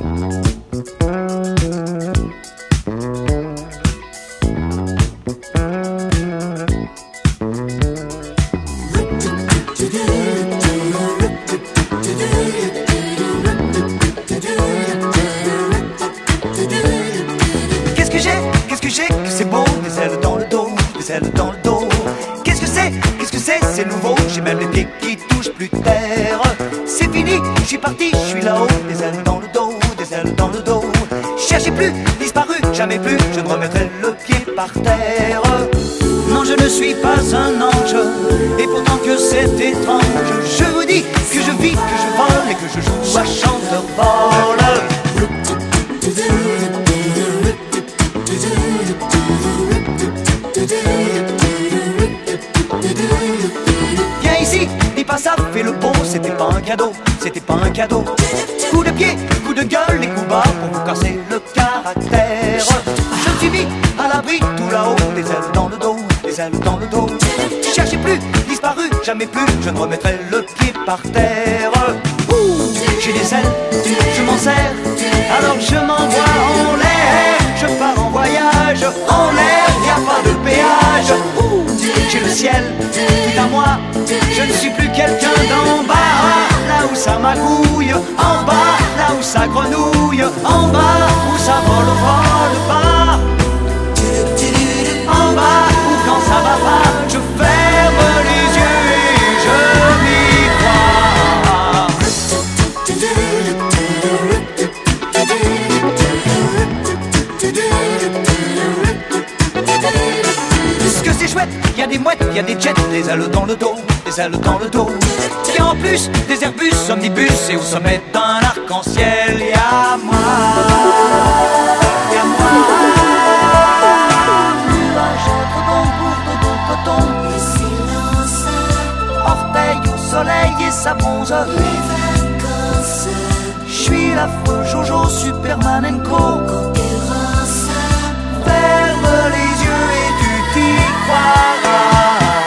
Que c'est beau, des ailes dans le dos, des ailes dans le dos. Qu'est-ce que c'est nouveau. J'ai même les pieds qui touchent plus terre. C'est fini, je suis parti, je suis là-haut. Des ailes dans le dos, des ailes dans le dos. Cherchez plus, disparu, jamais plus. Je ne remettrai le pied par terre. Non, je ne suis pas un ange. Et pourtant que c'est étrange. Je vous dis que je vis, que je vole et que je joue à chanteur-vol. Viens ici, dis pas ça, fais le bon, c'était pas un cadeau, c'était pas un cadeau. Coup de pied, coup de gueule et coup bas pour vous casser le caractère. Je me suis mis à l'abri tout là-haut, des ailes dans le dos, des ailes dans le dos. Cherchez plus, disparu, jamais plus, je ne remettrai le pied par terre. J'ai des ailes, je m'en sers, alors je m'envoie en l'air. Je pars en voyage, en l'air, y a pas de péage. J'ai le ciel, tout à moi, je ne suis plus quelqu'un d'en bas. Là où ça magouille, en bas, là où ça grenouille, en bas, où ça vole bas. En bas, où quand ça va pas, je ferme les yeux et je m'y crois. Ce que c'est chouette, y a des mouettes, y a des jets, des ailes dans le dos, des ailes dans le dos. Y a en plus des Airbus omnibus et au sommet d'un arc-en-ciel, y a moi, y a moi. Nuage entre bon pour dodo coton et silence. Orteil au soleil et ça bronze. Les vacances. J'suis l'affreux Jojo Supermanenko. Concurrence. Ferme les yeux et tu t'y croiras.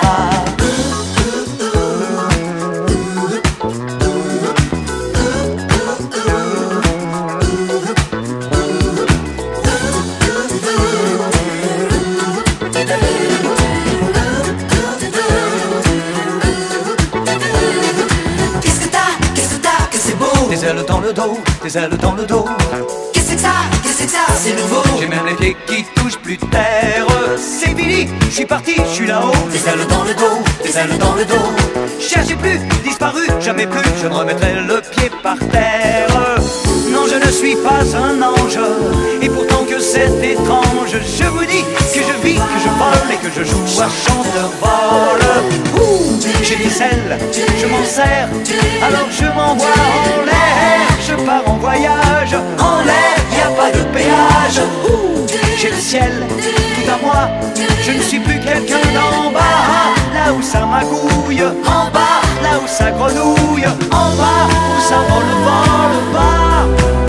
Des ailes dans le dos, des ailes dans le dos. Qu'est-ce que ça, c'est nouveau. J'ai même les pieds qui touchent plus terre. C'est fini, je suis parti, je suis là-haut. Des ailes dans le dos, des ailes dans le dos. Cherchez plus, disparu, jamais plus. Je ne remettrai le pied par terre. Non, je ne suis pas un ange. Et pourtant que c'est étrange. Je vous dis que je vis, que je vole et que je joue à chanteur-vol. J'ai des ailes, je m'en sers, alors je m'envoie en l'air. Je pars en voyage, en l'air, y a pas de péage. J'ai le ciel, tout à moi, je ne suis plus quelqu'un d'en bas. Là où ça magouille, en bas, là où ça grenouille, en bas, où ça vole bas.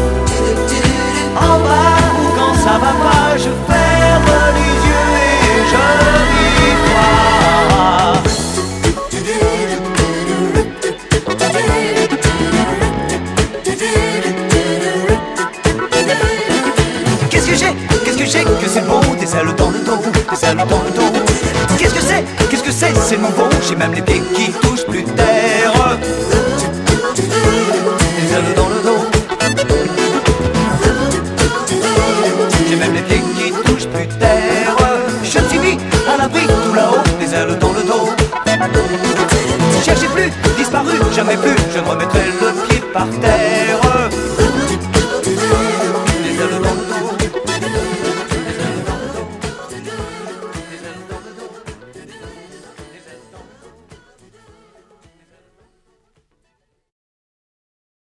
En bas, où quand ça va pas, je ferme les yeux et je m'y crois. Qu'est-ce que j'ai, que c'est beau, des ailes dans le dos, des ailes dans le dos. Qu'est-ce que c'est, c'est nouveau. J'ai même les pieds qui